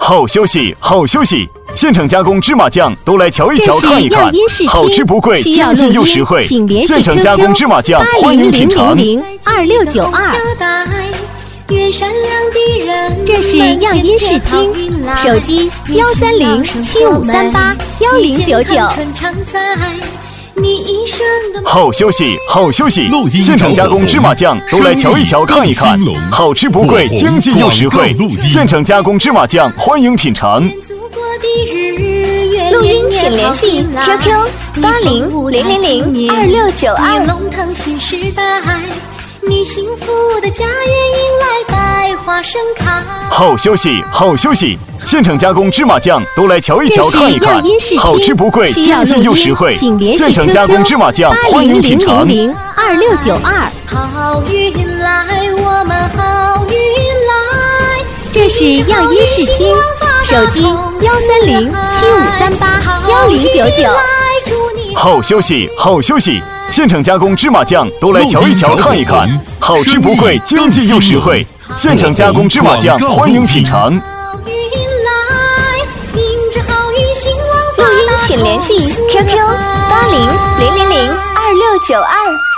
好消息，好消息！现场加工芝麻酱都来瞧一瞧、看一看，好吃不贵，经济又实惠。现场加工芝麻酱，欢迎品尝。 2692。这是样音视听，手机13075381099。 好消息，好消息！现场加工芝麻酱都来瞧一瞧、看一看，好吃不贵，经济又实惠。现场加工芝麻酱，欢迎品尝。 录音请联系 QQ8000026992。你幸福的家园迎来百花盛开。 好消息，好消息！现场加工芝麻酱都来瞧一瞧、看一看，好吃不贵，经济又实惠。现场加工芝麻酱，欢迎品尝。 80002692。好运来，我们好运来。这是样音视听，手机13075381099。 好消息，好消息！现场加工芝麻酱都来瞧一瞧、看一看，好吃不贵，经济又实惠。现场加工芝麻酱，欢迎品尝。 录音请联系 QQ8000026992。